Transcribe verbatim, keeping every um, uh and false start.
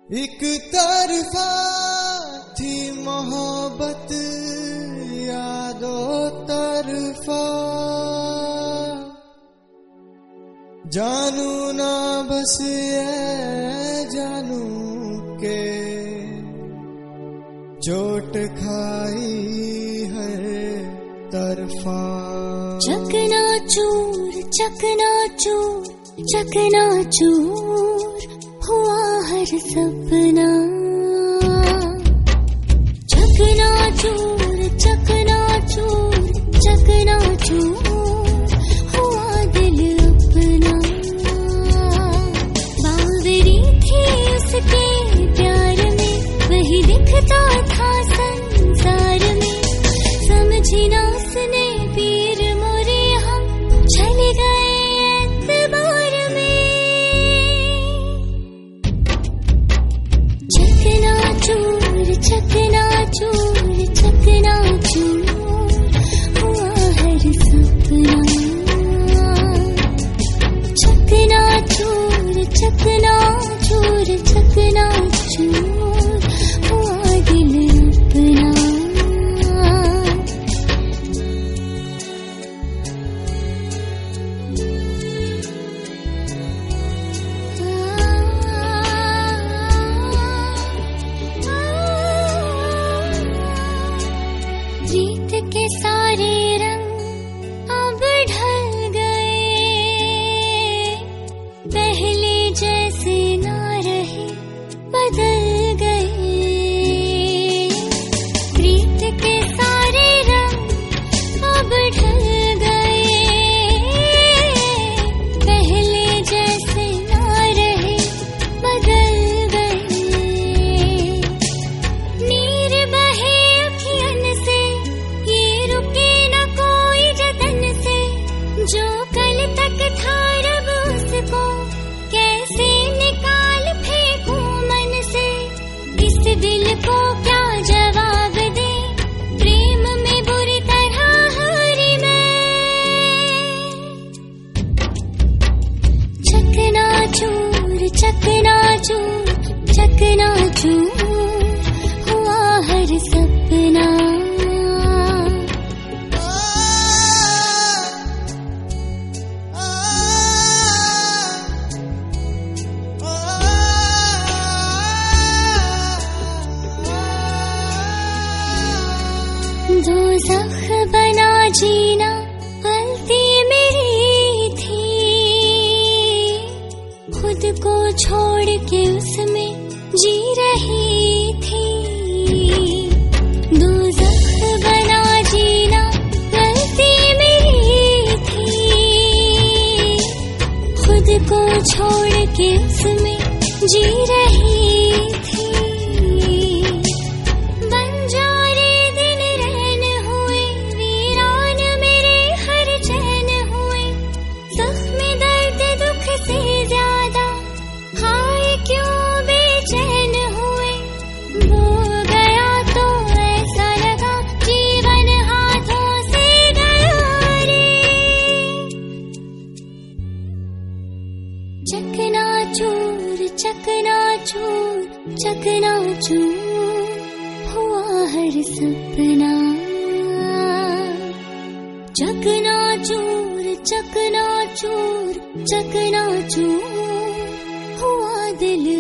एक तरफा थी मोहब्बत यादों तरफा, जानू ना बस ये जानू के चोट खाई हर तरफा। चकना चूर चकना चूर चकना चूर हुआ हर सपना, चकना चूर चकना चूर चकना चूर हुआ दिल अपना। बावरी थी उसके प्यार में, वही दिखता था संसार में, समझी ना उसने पीर मोरे हम चले गए एतबार में। चकना चूर चकना चूर चकना चूर हुआ हर सपना, चकना चूर चकना चूर चकना चूर हुआ दिल अपना। प्रीत के सारे रंग अब ढल गए, पहले जैसे ना रहे बदल गए। प्रीत के सारे रंग अब ढल गए, पहले जैसे ना रहे बदल गए। नीर बहे अखियन से ये रुके न कोई जतन से, जो कल तक था रब उसको कैसे निकाल फेंकूं मन से। इस दिल को क्या जवाब दे, प्रेम में बुरी तरह हारी मैं। चकना चूर चकना चूर चकना चूर हुआ हर सपना। दोज़ख बना जीना गलती मेरी थी, खुद को छोड़ के उसमें जी रही थी। दोज़ख बना जीना गलती मेरी थी, खुद को छोड़ के उसमें जी रही थी। बंजारे दिन रहन हुए, वीरान मेरे हर चैन हुए, जख्म दर्द दुख से ज्यादा हाय क्यों बेचैन हुए। वो गया तो ऐसा लगा जीवन हाथों से गया रे। चकना चूर चकना चूर चकना चूर हुआ हर सपना, चकना चूर चकना चूर चकना चूर हुआ दिल